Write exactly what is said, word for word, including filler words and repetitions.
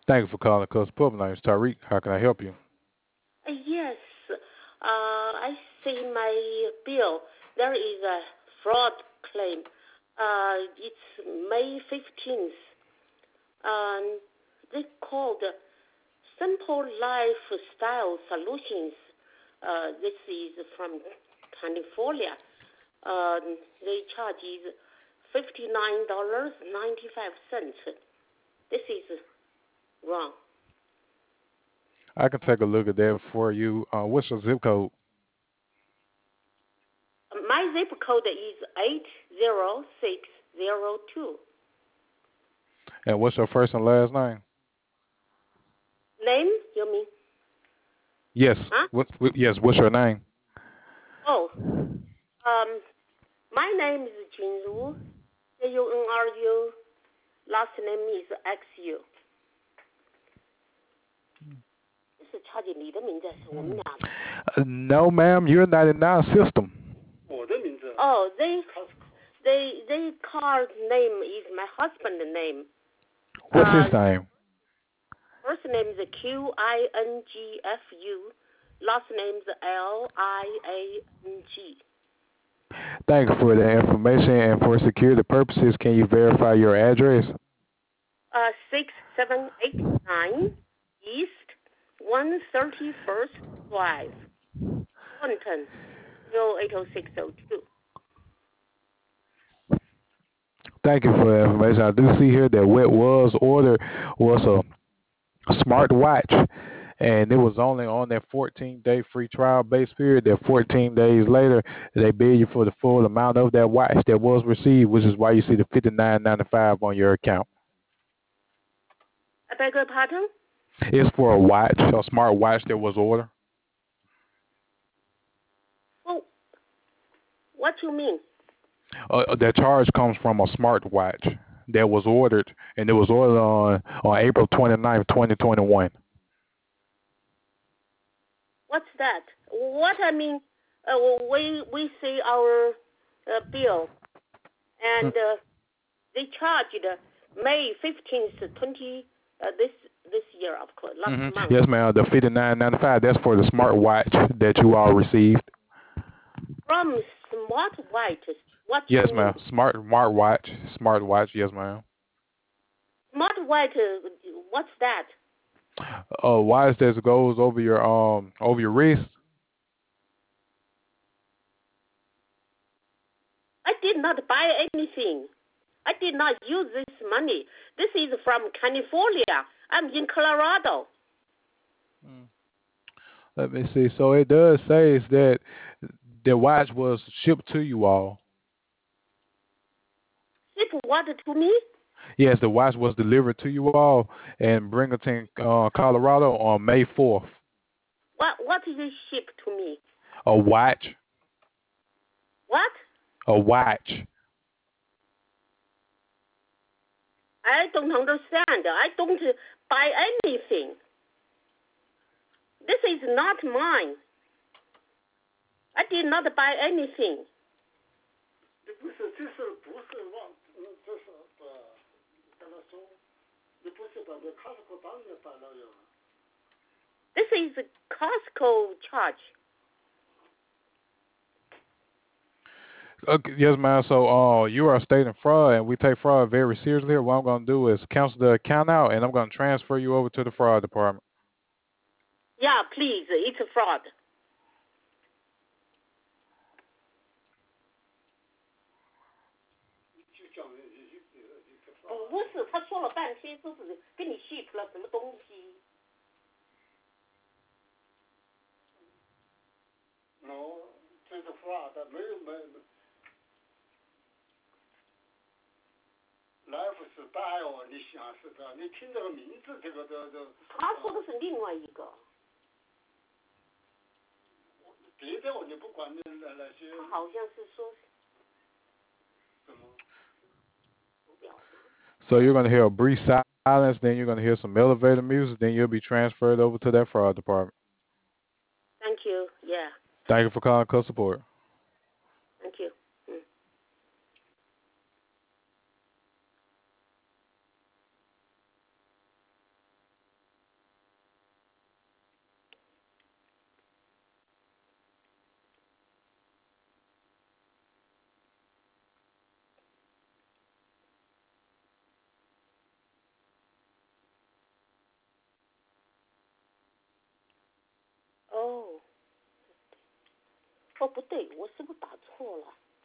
Thank you for calling Customer Support. My name is Tariq. How can I help you? Uh, Yes. Uh, I see my bill. There is a fraud claim. Uh, it's May fifteenth. Um, they called Simple Lifestyle Solutions. Uh, this is from California. Um, they charge is fifty-nine dollars and ninety-five cents. This is wrong. I can take a look at that for you. Uh, what's your zip code? My zip code is eight zero six zero two. And what's your first and last name? Name, you mean? Yes. Huh? What, what, yes. What's your name? Oh, um, my name is Junru, J U N R U. Last name is X U. 这是查姐你的名字还是我们俩的 Uh, no, ma'am. You're not in our system. ？Oh, they, they, they card name is my husband's name. What's his Uh, name? first name is Q I N G F U. Last name is L I A N G. Thank you for the information. And for security purposes, can you verify your address? Uh, six seven eight nine East one thirty first Drive, Thornton, zero eight zero six zero two. Thank you for the information. I do see here that what was ordered was a smartwatch, and it was only on that fourteen day free trial base period. That fourteen days later, they bill you for the full amount of that watch that was received, which is why you see the fifty-nine ninety-five on your account. I beg your pardon? It's for a watch, a smart watch that was ordered. Well, what you mean? Uh, that charge comes from a smartwatch that was ordered, and it was ordered on on April twenty-ninth, twenty twenty-one. What's that? What I mean, uh, we we see our uh, bill, and uh, they charged May fifteenth, twenty uh, this this year, of course, last Mm-hmm. month. Yes, ma'am. The fifty-nine ninety-five. That's for the smartwatch that you all received. From Smart White, what you Yes, mean? ma'am. Smart smartwatch. Smartwatch. Yes, ma'am. Smart White, uh, what's that? A watch that goes over your um over your wrist. I did not buy anything. I did not use this money. This is from California. I'm in Colorado. Mm. Let me see. So it does say is that the watch was shipped to you all. Ship what to me? Yes, the watch was delivered to you all in Bringleton, uh, Colorado on May fourth. What what is it ship to me? A watch. What? A watch. I don't understand. I don't buy anything. This is not mine. I did not buy anything. This is Costco charge. Okay, yes, ma'am. So, uh, you are stating fraud, and we take fraud very seriously here. What I'm going to do is cancel the account out, and I'm going to transfer you over to the fraud department. Yeah, please. It's a fraud. 不是，他说了半天都是给你 ship 了什么东西。 No，这是 fraud，没有没有 life style，你想是的，你听这个名字，这个这这。 他说的是另外一个。 别的我就不管那那那些。 他好像是说。 什么？ So you're going to hear a brief silence, then you're going to hear some elevator music, then you'll be transferred over to that fraud department. Thank you. Yeah. Thank you for calling customer support. Thank you. Mm. 哦，不对，我是不是打错了？